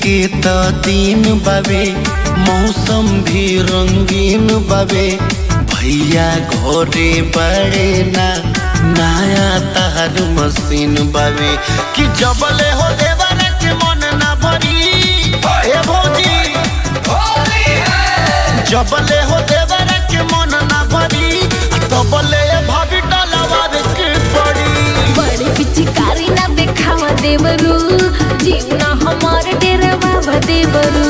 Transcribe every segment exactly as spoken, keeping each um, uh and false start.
के त दिन बावे मौसम भी रंगीन बावे भैया घरे बड़े ना नया तार मशीन बावे कि जबले हो देवर के मन ना भरी ए भौजी जबले हो देवर के मन ना भरी तबले भाभी डलवा के पड़ी बड़े पिचकारी ना देखावा देवरू जीवना हमार डेरा बाबा देवरू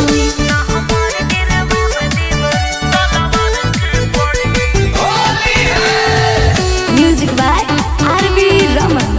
म्यूजिक बाय आरवी रमन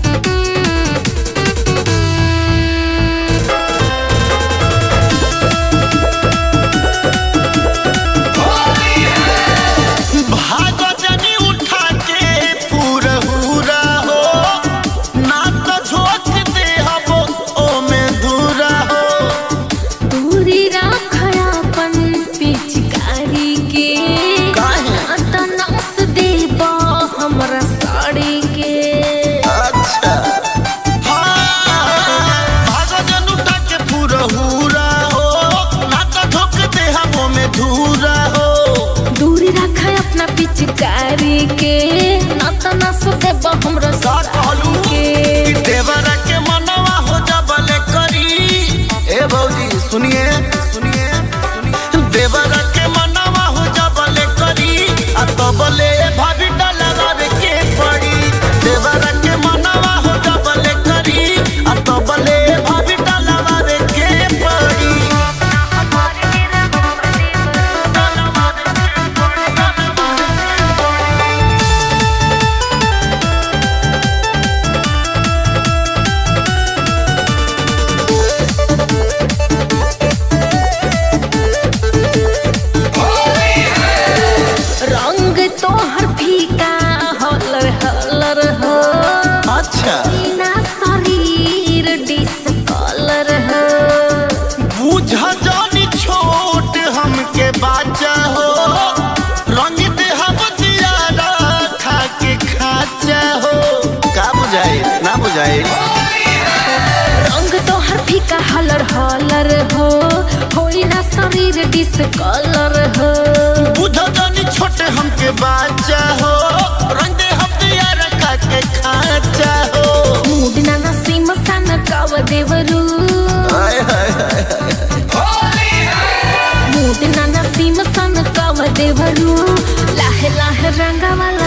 पिचकारी के नाता ना सुते हमरा साथी के देवरा के मनवा हो जबले करी ए भौजी सुनिए सुनिए सुनिए देवरा के मनवा हो जबले करी आ तबले भाभी डलवा के पड़ी देवरा के मनवा हो जबले करी आ तबले भाभी डलवा के पड़ी तोहर फीका हलर हलर हो अच्छा ना शरीर डिस कलर हो बुझा जानी छोट हमके बाचा हो रंग दे हम दियारा खा के खाचा हो का बुझाए ना बुझाए रंग तोहर फीका हलर हलर हो होई ना शरीर डिस कलर हो बुझा जानी छोटे हमके बाचा हो रंग दे हम दियारा खा के खाचा हो मूड ना नसीम सन काव देवरू हाय हाय मूड ना नसीम सन काव देवरू लाहे लाहे रंगा वाला